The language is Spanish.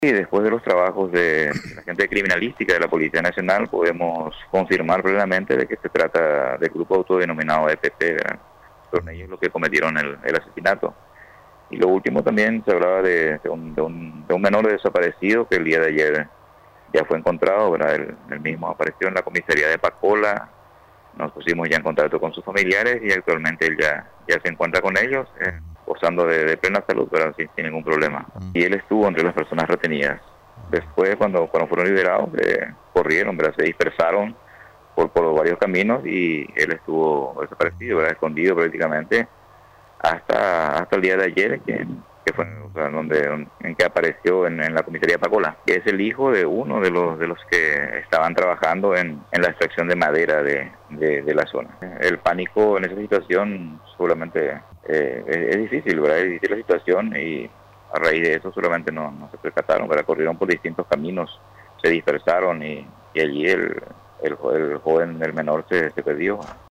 Y después de los trabajos de la gente de criminalística de la Policía Nacional, podemos confirmar plenamente de que se trata del grupo autodenominado EPP, ¿verdad? Son ellos los que cometieron el asesinato. Y lo último también se hablaba de un menor desaparecido que el día de ayer ya fue encontrado, ¿verdad? El mismo apareció en la comisaría de Pacola. Nos pusimos ya en contacto con sus familiares y actualmente él ya se encuentra con ellos, gozando de plena salud, pero sin ningún problema. Y él estuvo entre las personas retenidas. Después, cuando fueron liberados, corrieron, ¿verdad? Se dispersaron por varios caminos y él estuvo desaparecido, ¿verdad? Escondido prácticamente hasta el día de ayer, que fue, o sea, en que apareció en la comisaría Pacola, que es el hijo de uno de los que estaban trabajando en la extracción de madera de la zona. El pánico en esa situación solamente es difícil, ¿verdad? Es difícil la situación y a raíz de eso solamente no se percataron, ¿verdad? Corrieron por distintos caminos, se dispersaron y allí el joven, el menor se perdió.